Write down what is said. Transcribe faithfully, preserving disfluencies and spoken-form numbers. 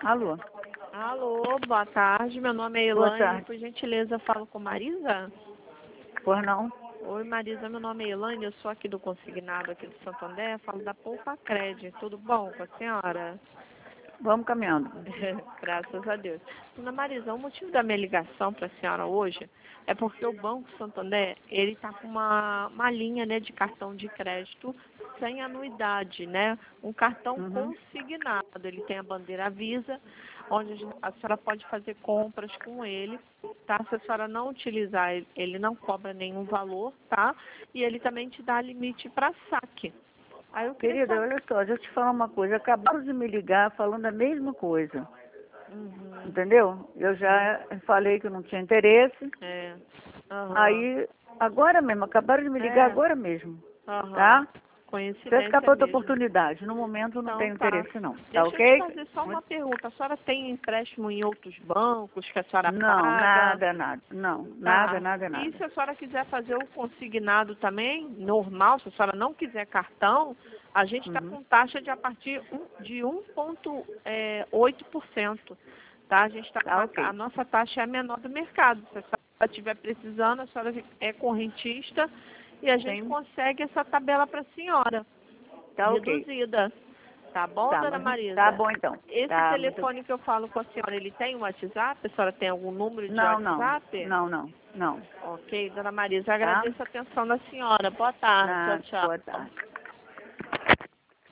Alô? Alô, boa tarde. Meu nome é Boa Elaine. tarde. Por gentileza, falo com Marisa? Pois não? Oi, Marisa. Meu nome é Elaine. Eu sou aqui do Consignado, aqui do Santander. Falo da Poupa Cred. Tudo bom com a senhora? Vamos caminhando. Graças a Deus. Dona Marisa, o motivo da minha ligação para a senhora hoje é porque o Banco Santander, ele está com uma, uma linha, né, de cartão de crédito sem anuidade, né? Um cartão Uhum. consignado. Ele tem a bandeira Visa, onde a gente- a senhora pode fazer compras com ele, tá? Se a senhora não utilizar, ele, ele não cobra nenhum valor, tá? E ele também te dá limite para saque. Aí eu queria Querida, saber... olha só, deixa eu te falar uma coisa. Acabaram de me ligar falando a mesma coisa. Uhum, Entendeu? Eu já falei que não tinha interesse. é. Aham. Aí, agora mesmo, acabaram de me ligar É. agora mesmo. Aham. Tá? Vai ficar Coincidência para outra mesmo. oportunidade. No momento eu não Então tenho tá. interesse não. Tá Deixa eu te ok? fazer só uma pergunta. A senhora tem empréstimo em outros bancos que a senhora Não, paga? nada, nada. Não, nada, Tá. nada, E nada. se a senhora quiser fazer o consignado também, normal, se a senhora não quiser cartão, a gente está Uhum. com taxa de a partir um- de um vírgula oito por cento. Tá? A gente está com Tá uma, ok. a nossa taxa é a menor do mercado. Se a senhora estiver precisando, a senhora é correntista e a gente Sim, consegue essa tabela para a senhora, tá ok. reduzida. Tá bom, Tá, dona mas não- tá Marisa? bom então. Esse Tá, muito. telefone que eu falo com a senhora, ele tem um WhatsApp? A senhora tem algum número de Não, não. WhatsApp? Não, não. Não. Ok, dona Marisa, Tá? agradeço a atenção da senhora. Boa tarde. Tchau, Na, tchau. boa tarde.